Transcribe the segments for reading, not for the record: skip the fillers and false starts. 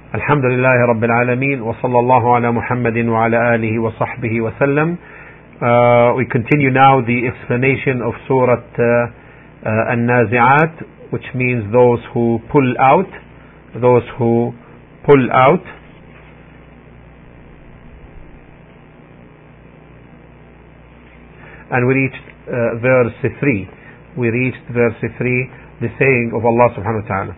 الحمد لله رب العالمين وصلى الله على محمد وعلى آله وصحبه وسلم. We continue now the explanation of Surah An-Nazi'at, which means those who pull out. And we reached verse 3. The saying of Allah subhanahu wa ta'ala.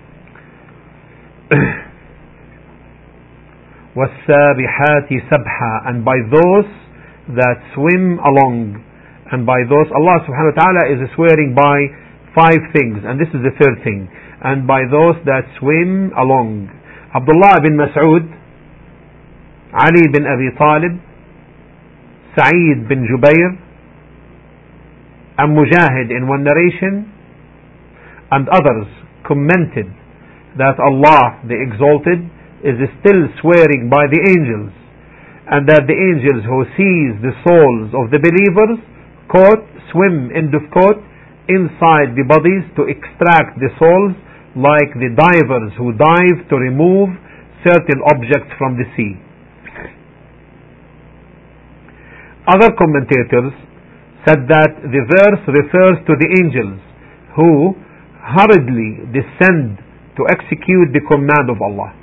وَالسَّابِحَاتِ سَبْحًا, and by those that swim along. And by those, Allah subhanahu wa ta'ala is swearing by 5 things, and this is the 3rd thing. And by those that swim along. Abdullah bin Mas'ud, Ali bin Abi Talib, Sa'id bin Jubair, and Mujahid in one narration, and others commented that Allah the Exalted is still swearing by the angels, and that the angels who seize the souls of the believers swim inside the bodies to extract the souls, like the divers who dive to remove certain objects from the sea. Other commentators said that the verse refers to the angels who hurriedly descend to execute the command of Allah.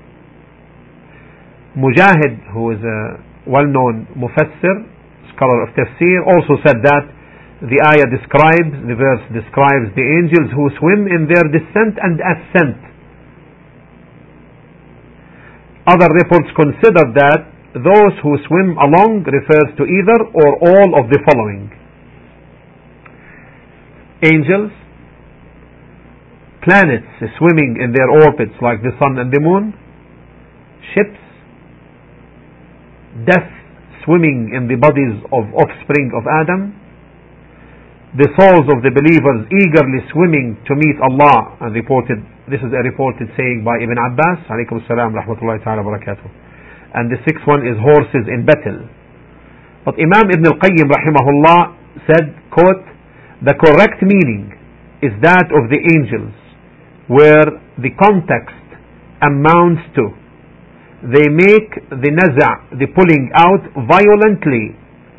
Mujahid, who is a well-known mufassir, scholar of tafsir, also said that the verse describes the angels who swim in their descent and ascent. Other reports consider that those who swim along refers to either or all of the following: angels, planets swimming in their orbits like the sun and the moon, ships, death swimming in the bodies of offspring of Adam, the souls of the believers eagerly swimming to meet Allah. And this is a reported saying by Ibn Abbas, alaykum as-salam rahmatullahi ta'ala barakatuh. And the 6th one is horses in battle. But Imam Ibn al-Qayyim rahimahullah said, quote, "The correct meaning is that of the angels, where the context amounts to they make the naza', the pulling out, violently.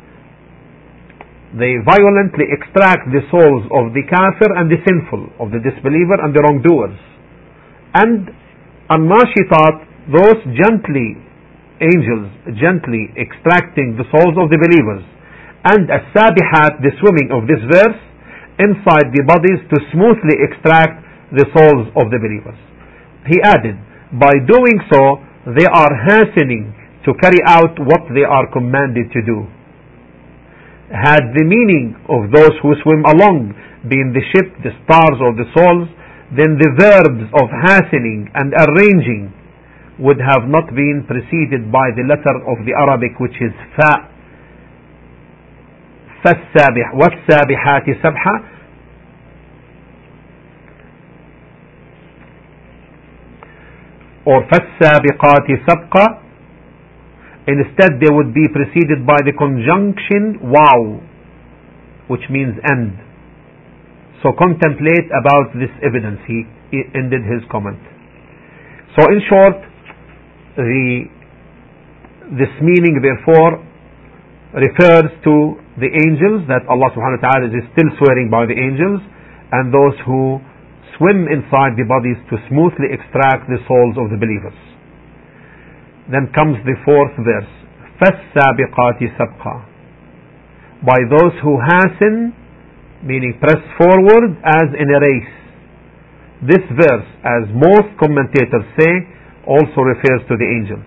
They violently extract the souls of the kafir and the sinful, of the disbeliever and the wrongdoers. And an-nashitat, those angels gently extracting the souls of the believers. And as-sabihat, the swimming of this verse, inside the bodies to smoothly extract the souls of the believers." He added, by doing so, they are hastening to carry out what they are commanded to do. Had the meaning of those who swim along been the ship, the stars, or the souls, then the verbs of hastening and arranging would have not been preceded by the letter of the Arabic, which is fa. وَالسَّابِحَاتِ سَبْحًا, or فَالسَّابِقَاتِ سَبْقًا. Instead, they would be preceded by the conjunction waw, which means end. So contemplate about this evidence. He ended his comment. So in short, this meaning therefore refers to the angels, that Allah subhanahu wa ta'ala is still swearing by the angels, and those who swim inside the bodies to smoothly extract the souls of the believers. Then comes the 4th verse, فَالسَّابِقَاتِ سَبْقًا, by those who hasten, meaning press forward as in a race. This verse, as most commentators say, also refers to the angels.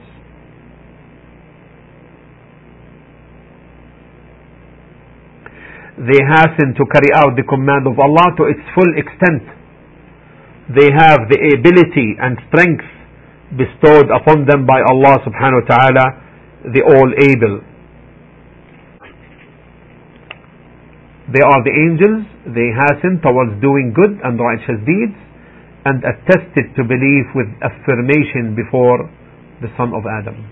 They hasten to carry out the command of Allah to its full extent. They have the ability and strength bestowed upon them by Allah subhanahu wa ta'ala, the all-able. They are the angels. They hasten towards doing good and righteous deeds, and attested to belief with affirmation before the son of Adam.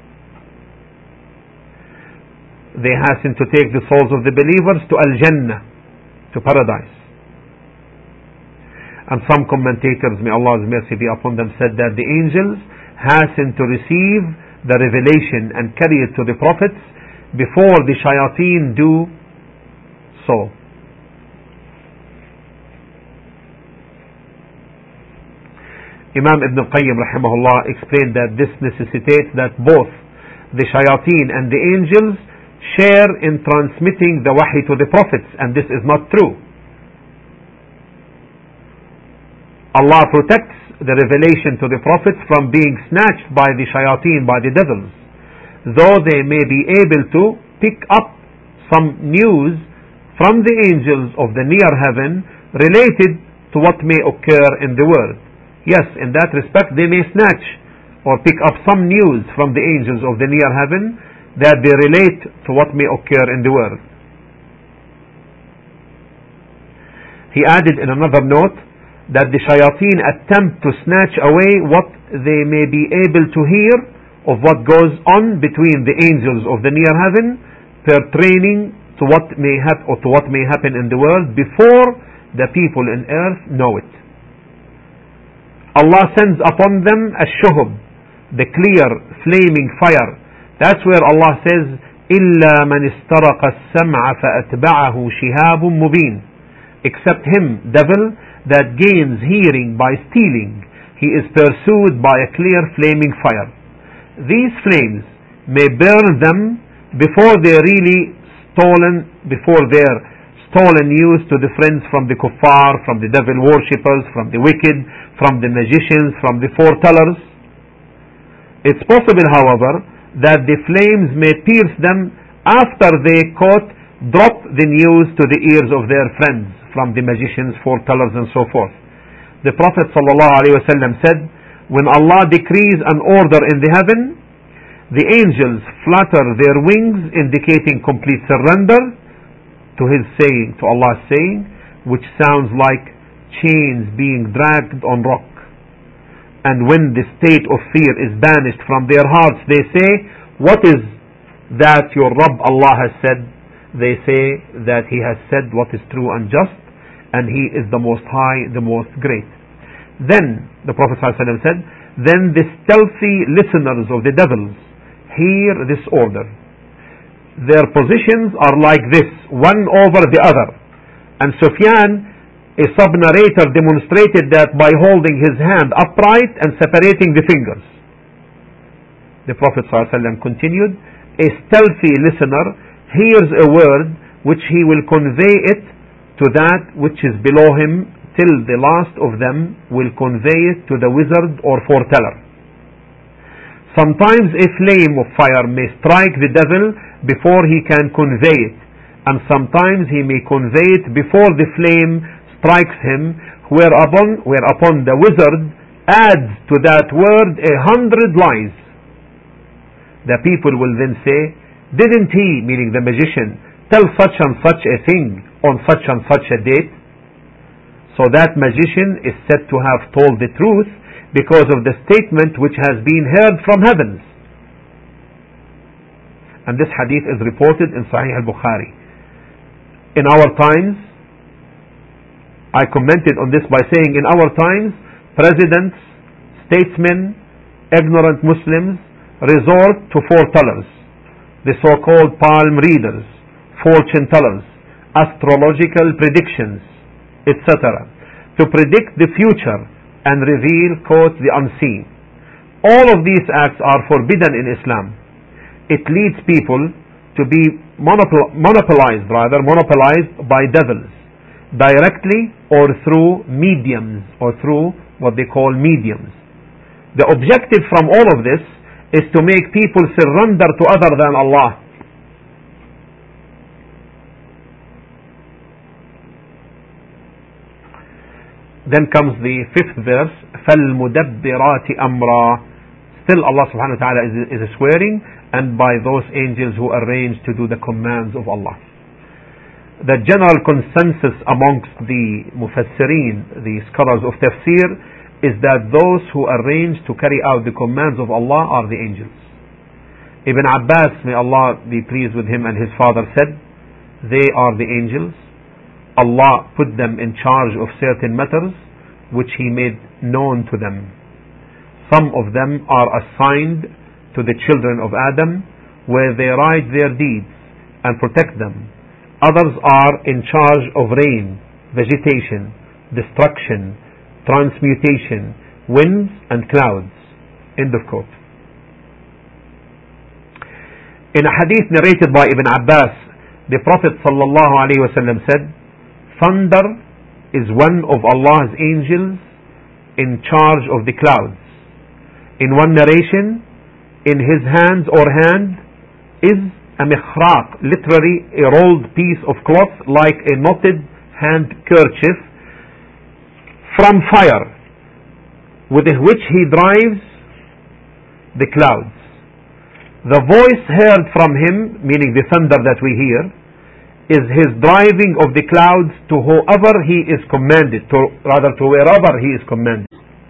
They hasten to take the souls of the believers to Al-Jannah, to paradise. And some commentators, may Allah's mercy be upon them, said that the angels hasten to receive the revelation and carry it to the prophets before the shayateen do so. Imam Ibn al-Qayyim rahimahullah explained that this necessitates that both the shayateen and the angels share in transmitting the wahy to the prophets, and this is not true. Allah protects the revelation to the prophets from being snatched by the shayateen, by the devils, though they may be able to pick up some news from the angels of the near heaven related to what may occur in the world. Yes, in that respect they may snatch or pick up some news from the angels of the near heaven that they relate to what may occur in the world. He added in another note that the shayateen attempt to snatch away what they may be able to hear of what goes on between the angels of the near heaven, pertaining to what may happen or to what may happen in the world before the people in earth know it. Allah sends upon them ash-shuhub, the clear flaming fire. That's where Allah says, إِلَّا مَنِ اسْتَرَقَ السَّمْعَ فَأَتْبَعَهُ شِهَابٌ مُبِينٌ. Except him, devil, that gains hearing by stealing, he is pursued by a clear flaming fire. These flames may burn them before they're really stolen, before they're stolen news to the friends from the kuffar, from the devil worshippers, from the wicked, from the magicians, from the foretellers. It's possible, however, that the flames may pierce them after they drop the news to the ears of their friends from the magicians, foretellers, and so forth. The Prophet ﷺ said, when Allah decrees an order in the heaven, the angels flutter their wings, indicating complete surrender to His saying, to Allah's saying, which sounds like chains being dragged on rock. And when the state of fear is banished from their hearts, they say, what is that your Rabb Allah has said? They say that He has said what is true and just, and He is the most high, the most great. Then, the Prophet ﷺ said, then the stealthy listeners of the devils hear this order. Their positions are like this, one over the other. And Sufyan, a sub-narrator, demonstrated that by holding his hand upright and separating the fingers. The Prophet ﷺ continued, a stealthy listener hears a word which he will convey it to that which is below him, till the last of them will convey it to the wizard or foreteller. Sometimes a flame of fire may strike the devil before he can convey it, and sometimes he may convey it before the flame strikes him, whereupon the wizard adds to that word 100 lies. The people will then say, didn't he, meaning the magician, tell such and such a thing on such and such a date? So that magician is said to have told the truth because of the statement which has been heard from heavens. And this hadith is reported in Sahih al-Bukhari. In our times, I commented on this by saying, in our times, presidents, statesmen, ignorant Muslims resort to foretellers, the so-called palm readers, fortune tellers, astrological predictions, etc., to predict the future and reveal, quote, the unseen. All of these acts are forbidden in Islam. It leads people to be monopolized by devils, directly or through mediums, or through what they call mediums. The objective from all of this is to make people surrender to other than Allah. Then comes the fifth verse, فَالْمُدَبِّرَاتِ أَمْرًا. Still Allah subhanahu wa ta'ala is swearing, and by those angels who arrange to do the commands of Allah. The general consensus amongst the mufassirin, the scholars of tafsir, is that those who arrange to carry out the commands of Allah are the angels. Ibn Abbas, may Allah be pleased with him and his father, said, they are the angels. Allah put them in charge of certain matters which He made known to them. Some of them are assigned to the children of Adam, where they write their deeds and protect them. Others are in charge of rain, vegetation, destruction, transmutation, winds and clouds. End of quote. In a hadith narrated by Ibn Abbas, the Prophet ﷺ said, thunder is one of Allah's angels in charge of the clouds. In one narration, in his hands or hand is a mikhraq, literally a rolled piece of cloth like a knotted handkerchief from fire, with which he drives the clouds. The voice heard from him, meaning the thunder that we hear, is his driving of the clouds to whoever he is commanded, to wherever he is commanded.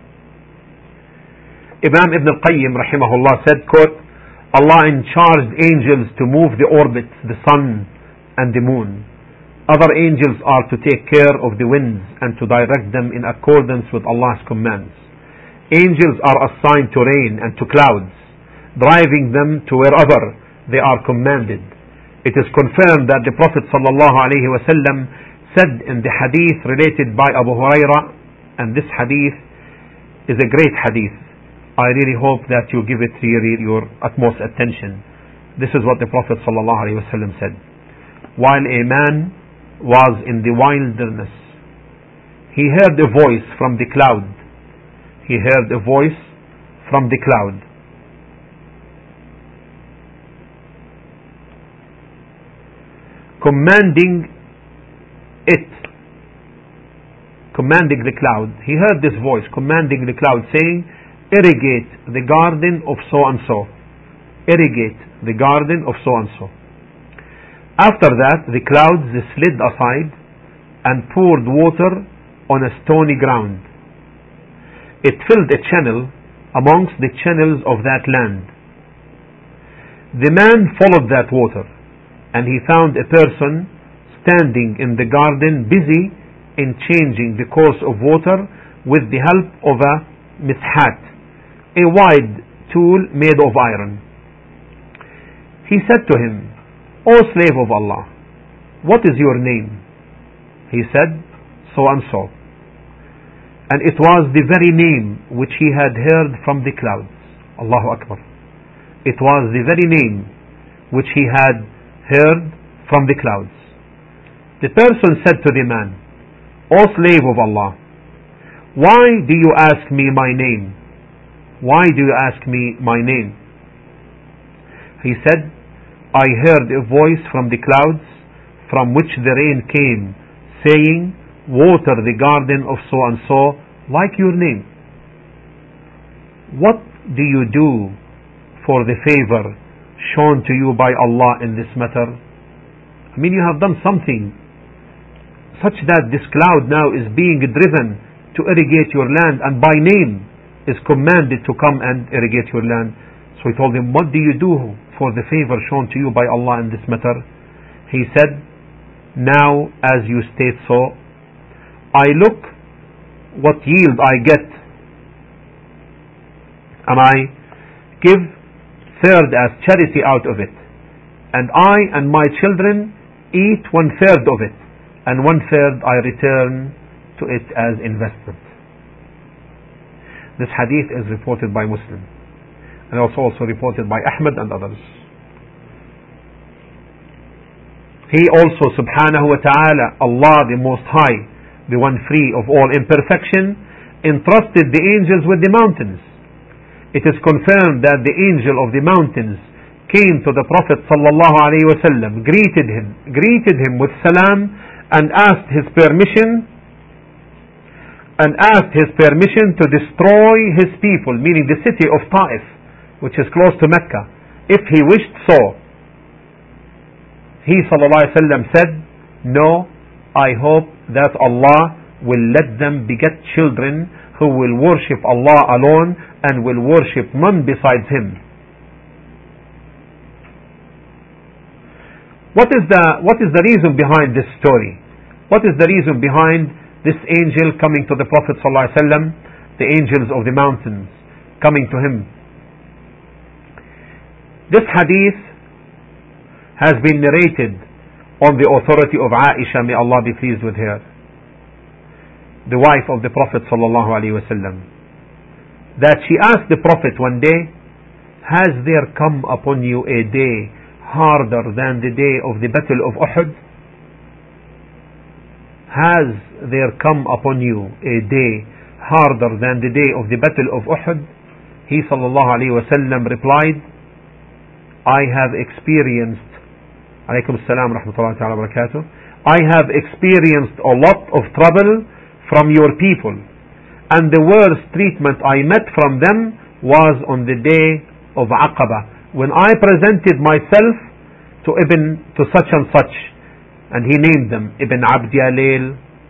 Imam Ibn al-Qayyim rahimahullah said, quote, Allah charged angels to move the orbits, the sun and the moon. Other angels are to take care of the winds and to direct them in accordance with Allah's commands. Angels are assigned to rain and to clouds, driving them to wherever they are commanded. It is confirmed that the Prophet ﷺ said in the hadith related by Abu Hurairah, and this hadith is a great hadith. I really hope that you give it your utmost attention. This is what the Prophet ﷺ said. While a man was in the wilderness, he heard a voice from the cloud. He heard a voice from the cloud. Commanding the cloud. He heard this voice commanding the cloud, saying, irrigate the garden of so and so. Irrigate the garden of so and so. After that, the clouds slid aside and poured water on a stony ground. It filled a channel amongst the channels of that land. The man followed that water, and he found a person standing in the garden busy in changing the course of water with the help of a mishat, a wide tool made of iron. He said to him, O slave of Allah, what is your name? He said, so and so. And it was the very name which he had heard from the clouds. Allahu Akbar. It was the very name which he had heard from the clouds. The person said to the man, O slave of Allah, why do you ask me my name? Why do you ask me my name? He said, I heard a voice from the clouds from which the rain came, saying, water the garden of so and so like your name. What do you do for the favor shown to you by Allah in this matter? I mean, you have done something such that this cloud now is being driven to irrigate your land, and by name is commanded to come and irrigate your land. So he told him, what do you do for the favor shown to you by Allah in this matter? He said, now as you state so, I look what yield I get, and I give third as charity out of it, and I and my children eat 1/3 of it, and 1/3 I return to it as investment. This hadith is reported by Muslim, and also reported by Ahmad and others. He also subhanahu wa ta'ala, Allah the Most High, the one free of all imperfection, entrusted the angels with the mountains. It is confirmed that the angel of the mountains came to the Prophet sallallahu alaihi wasallam, greeted him with salam, and asked his permission to destroy his people, meaning the city of Taif, which is close to Mecca, if he wished so. He sallallahu alaihi wasallam said, no, I hope that Allah will let them beget children who will worship Allah alone and will worship none besides Him. What is the reason behind this story? What is the reason behind this angel coming to the Prophet ﷺ, the angels of the mountains, coming to him. This hadith has been narrated on the authority of Aisha, may Allah be pleased with her, the wife of the Prophet sallallahu alaihi wasallam, that she asked the Prophet one day, has there come upon you a day harder than the day of the Battle of Uhud? Has there come upon you a day harder than the day of the Battle of Uhud? He sallallahu alaihi wasallam replied, I have experienced, alaykum assalam rahmatullahi ta'ala barakatuh, I have experienced a lot of trouble from your people, and the worst treatment I met from them was on the day of Aqaba, when I presented myself to such and such, and he named them, Ibn Abd Yalil,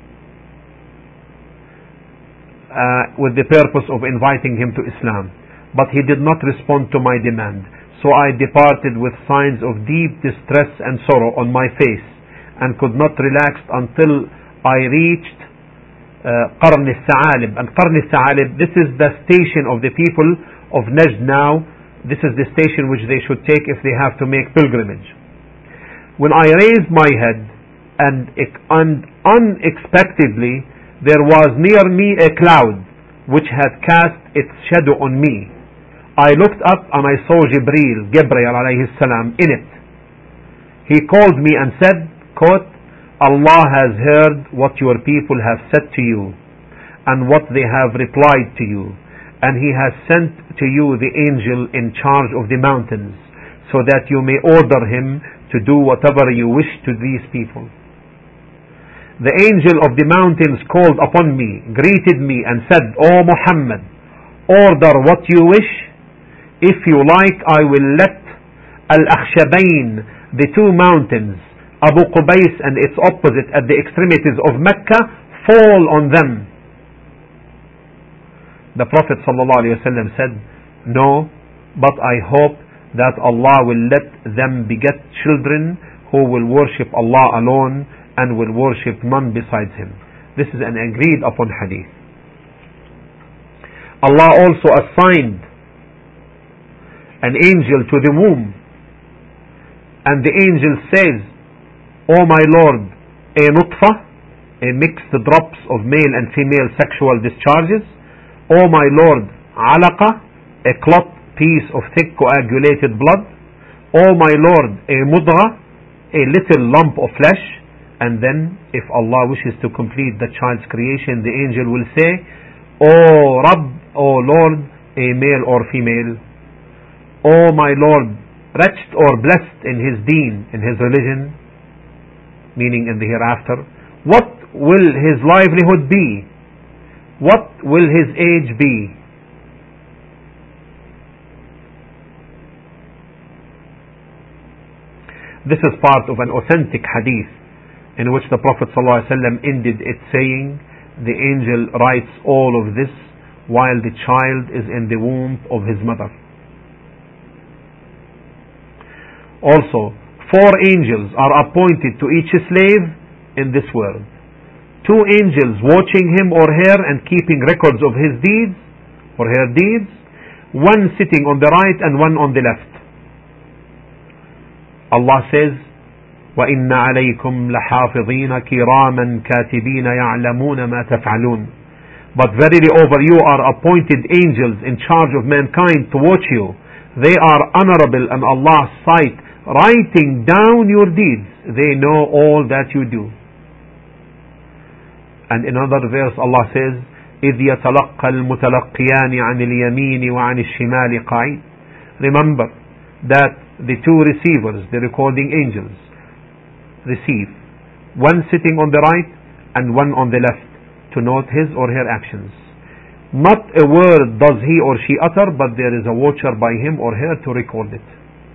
with the purpose of inviting him to Islam. But he did not respond to my demand. So I departed with signs of deep distress and sorrow on my face, and could not relax until I reached Qarn al-Sa'alib. And Qarn al-Sa'alib, this is the station of the people of Najd now. This is the station which they should take if they have to make pilgrimage. When I raised my head, and unexpectedly there was near me a cloud which had cast its shadow on me. I looked up and I saw Gabriel alayhi salam in it. He called me and said, quote, Allah has heard what your people have said to you and what they have replied to you, and He has sent to you the angel in charge of the mountains, so that you may order him to do whatever you wish to these people. The angel of the mountains called upon me, greeted me and said, O Muhammad, order what you wish. If you like, I will let Al-Akhshabain, the two mountains, Abu Qubais and its opposite at the extremities of Mecca, fall on them. The Prophet ﷺ said, no, but I hope that Allah will let them beget children who will worship Allah alone and will worship none besides Him. This is an agreed upon hadith. Allah also assigned an angel to the womb, and the angel says, O my Lord, a nutfa, a mixed drops of male and female sexual discharges. O my Lord, alaqa, a clot piece of thick coagulated blood. O my Lord, a mudgha, a little lump of flesh. And then, if Allah wishes to complete the child's creation, the angel will say, O Rabb, O Lord, a male or female. O my Lord, wretched or blessed in his deen, in his religion, meaning in the hereafter, what will his livelihood be? What will his age be? This is part of an authentic hadith in which the Prophet ﷺ ended it saying, the angel writes all of this while the child is in the womb of his mother. Also, 4 angels are appointed to each slave in this world. 2 angels watching him or her and keeping records of his deeds or her deeds, 1 sitting on the right and 1 on the left. Allah says, وَإِنَّ عَلَيْكُمْ لَحَافِظِينَ كِرَامًا كَاتِبِينَ يَعْلَمُونَ مَا تَفْعَلُونَ. But verily over you are appointed angels in charge of mankind to watch you. They are honorable in Allah's sight, writing down your deeds. They know all that you do. And in another verse Allah says, إِذْ يَتَلَقَّى الْمُتَلَقِّيَانِ عَنِ الْيَمِينِ وَعَنِ الشِّمَالِ قَعِيدٌ. Remember that the 2 receivers, the recording angels, receive, 1 sitting on the right and 1 on the left, to note his or her actions. Not a word does he or she utter, but there is a watcher by him or her to record it.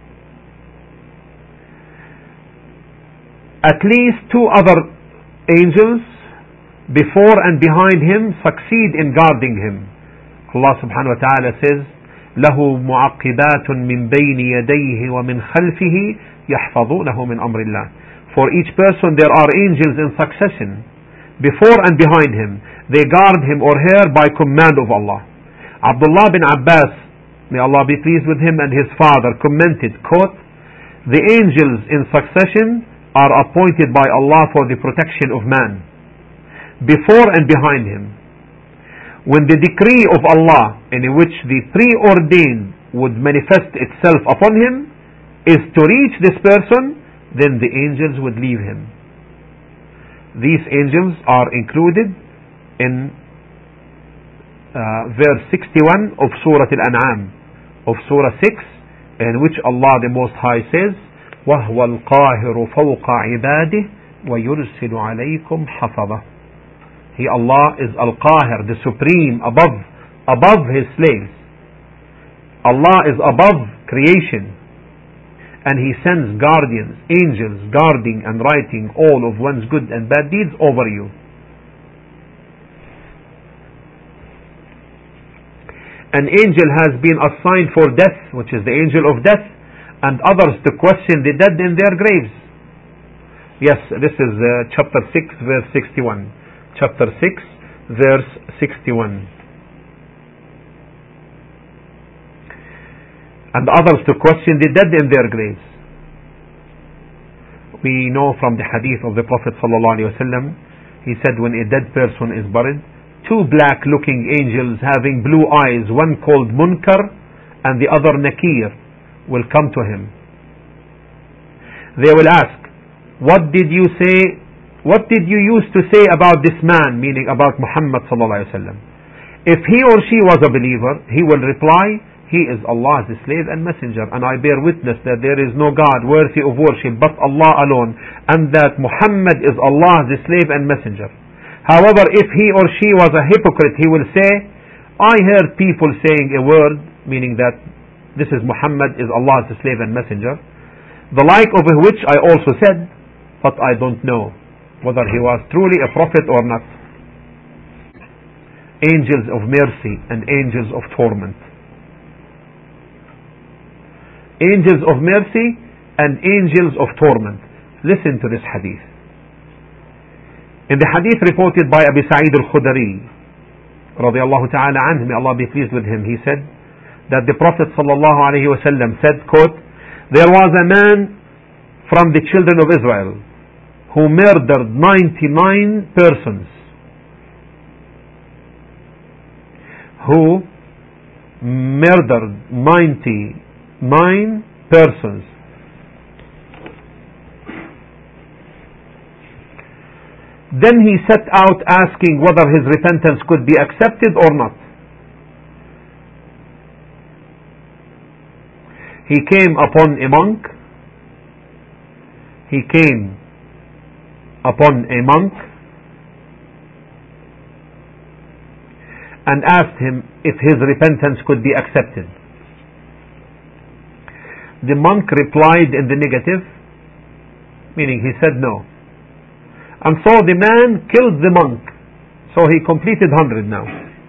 At least 2 other angels before and behind him succeed in guarding him. Allah subhanahu wa ta'ala says, له معقبات من بين يديه ومن خلفه يحفظونه من أمر الله. For each person there are angels in succession before and behind him. They guard him or her by command of Allah. Abdullah bin Abbas, may Allah be pleased with him, and his father commented, quote, "The angels in succession are appointed by Allah for the protection of man, before and behind him. When the decree of Allah, in which the preordained would manifest itself upon him, is to reach this person, then the angels would leave him." These angels are included in verse 61 of Surah Al-An'am, of Surah 6, in which Allah the Most High says, وَهُوَ الْقَاهِرُ فَوْقَ عِبَادِهِ وَيُرْسِلُ عَلَيْكُمْ حَفَظَهُ. He, Allah, is Al-Qahir, the supreme, above His slaves. Allah is above creation, and He sends guardians, angels, guarding and writing all of one's good and bad deeds over you. An angel has been assigned for death, which is the angel of death, and others to question the dead in their graves. Yes, this is chapter 6, verse 61. Chapter 6, verse 61. And others to question the dead in their graves. We know from the hadith of the Prophet ﷺ, he said, when a dead person is buried, two black looking angels having blue eyes, one called Munkar and the other Nakir, will come to him. They will ask, what did you say? What did you used to say about this man, meaning about Muhammad sallallahu alaihi wasallam? If he or she was a believer, he will reply, he is Allah's slave and messenger, and I bear witness that there is no God worthy of worship but Allah alone, and that Muhammad is Allah's slave and messenger. However, if he or she was a hypocrite, he will say, I heard people saying a word, meaning that this is Muhammad is Allah's slave and messenger, the like of which I also said, but I don't know whether he was truly a prophet or not. Angels of mercy and angels of torment. Angels of mercy and angels of torment. Listen to this hadith. In the hadith reported by Abu Sa'id al-Khudri, radiyallahu ta'ala anhu, may Allah be pleased with him, he said that the Prophet sallallahu alayhi wa sallam said, quote, there was a man from the children of Israel who murdered 99 persons. Who murdered 99 persons. Then he set out asking whether his repentance could be accepted or not. He came upon a monk. He came upon a monk and asked him if his repentance could be accepted. The monk replied in the negative, meaning he said no. And so the man killed the monk. So he completed 100 now.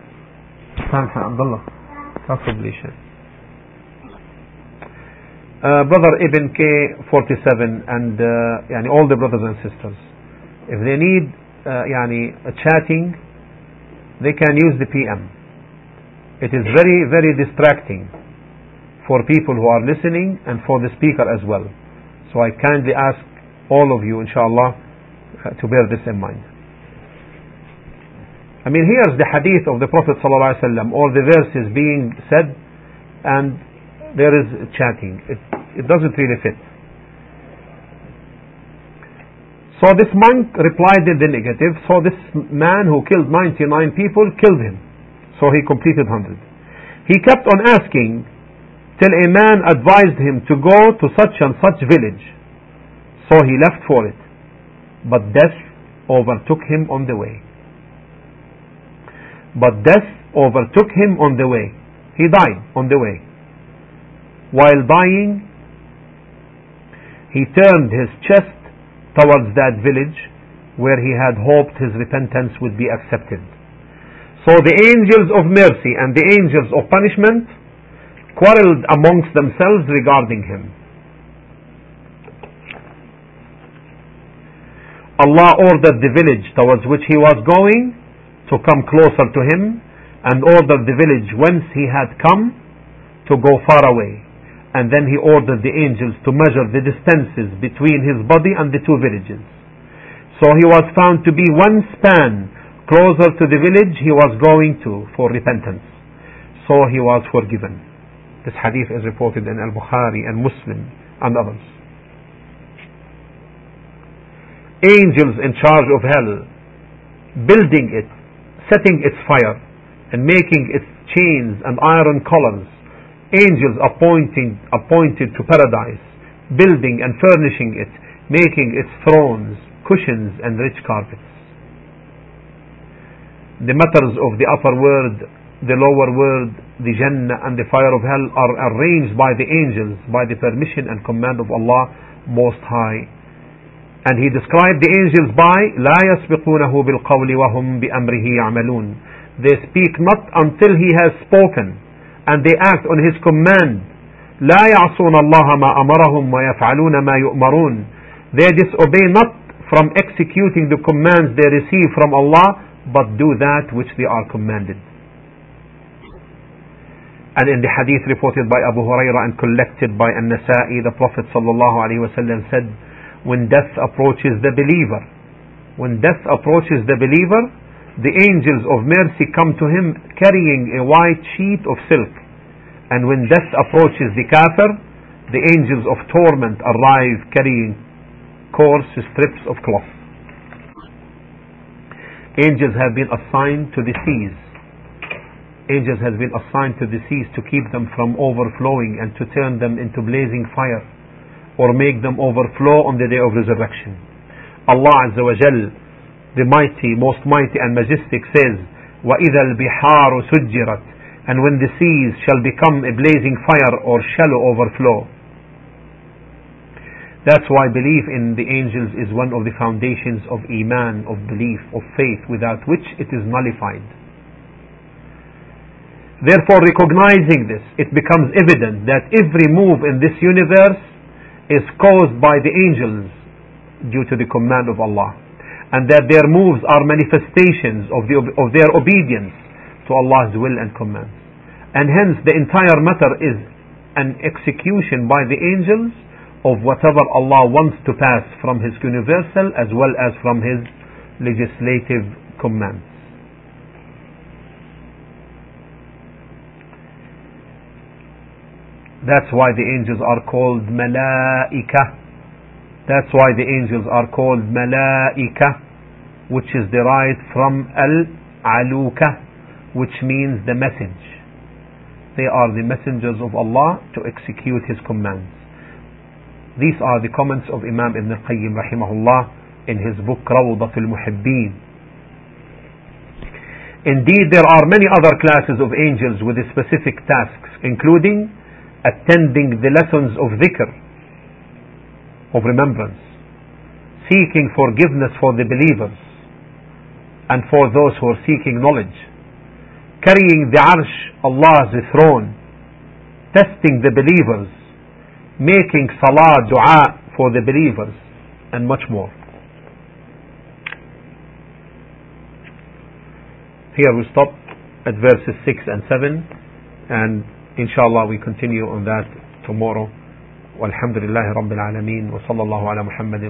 Brother Ibn K47 and all the brothers and sisters, if they need a chatting, they can use the PM. It is very, very distracting for people who are listening and for the speaker as well. So I kindly ask all of you, inshallah, to bear this in mind. I mean, here's the hadith of the Prophet ﷺ, all the verses being said, and there is chatting. It doesn't really fit. So this monk replied in the negative, so this man who killed 99 people killed him. So he completed 100. He kept on asking till a man advised him to go to such and such village. So he left for it. But death overtook him on the way. But death overtook him on the way. He died on the way. While dying, he turned his chest towards that village where he had hoped his repentance would be accepted. So the angels of mercy and the angels of punishment quarreled amongst themselves regarding him. Allah ordered the village towards which he was going to come closer to him, and ordered the village whence he had come to go far away. And then he ordered the angels to measure the distances between his body and the two villages. So he was found to be one span closer to the village he was going to for repentance. So he was forgiven. This hadith is reported in Al-Bukhari and Muslim and others. Angels in charge of hell, building it, setting its fire, and making its chains and iron collars. Angels appointed to paradise, building and furnishing it, making its thrones, cushions, and rich carpets. The matters of the upper world, the lower world, the Jannah and the fire of hell are arranged by the angels by the permission and command of Allah Most High. And He described the angels by لا يسبقونه بالقول وهم بأمره يعملون. They speak not until He has spoken, and they act on His command. لا يعصون الله ما أمرهم ويفعلون ما يؤمرون. They disobey not from executing the commands they receive from Allah, but do that which they are commanded. And in the hadith reported by Abu Hurairah and collected by An-Nasa'i, the Prophet ﷺ said, when death approaches the believer, the angels of mercy come to him carrying a white sheet of silk. And when death approaches the kafir, the angels of torment arrive carrying coarse strips of cloth. Angels have been assigned to the seas. Angels have been assigned to the seas to keep them from overflowing and to turn them into blazing fire, or make them overflow on the day of resurrection. Allah Azza wa Jal, the mighty, most mighty and majestic says, وَإِذَا الْبِحَارُ سُجِّرَتْ, and when the seas shall become a blazing fire or shallow overflow. That's why belief in the angels is one of the foundations of Iman, of belief, of faith, without which it is nullified. Therefore, recognizing this, it becomes evident that every move in this universe is caused by the angels due to the command of Allah, and that their moves are manifestations of their obedience to Allah's will and commands. And hence the entire matter is an execution by the angels of whatever Allah wants to pass from His universal as well as from His legislative commands. That's why the angels are called malaika. That's why the angels are called malaika, which is derived from al-aluka, which means the message. They are the messengers of Allah to execute His commands. These are the comments of Imam Ibn al-Qayyim rahimahullah in his book Rawdatul Muhibbeen. Indeed, there are many other classes of angels with specific tasks, including attending the lessons of dhikr, of remembrance, seeking forgiveness for the believers and for those who are seeking knowledge, carrying the arsh, Allah's throne, testing the believers, making salah, dua for the believers, and much more. Here we stop at verses 6 and 7, and inshallah we continue on that tomorrow. Walhamdulillahi Rabbil Alameen, wa sallallahu ala Muhammadin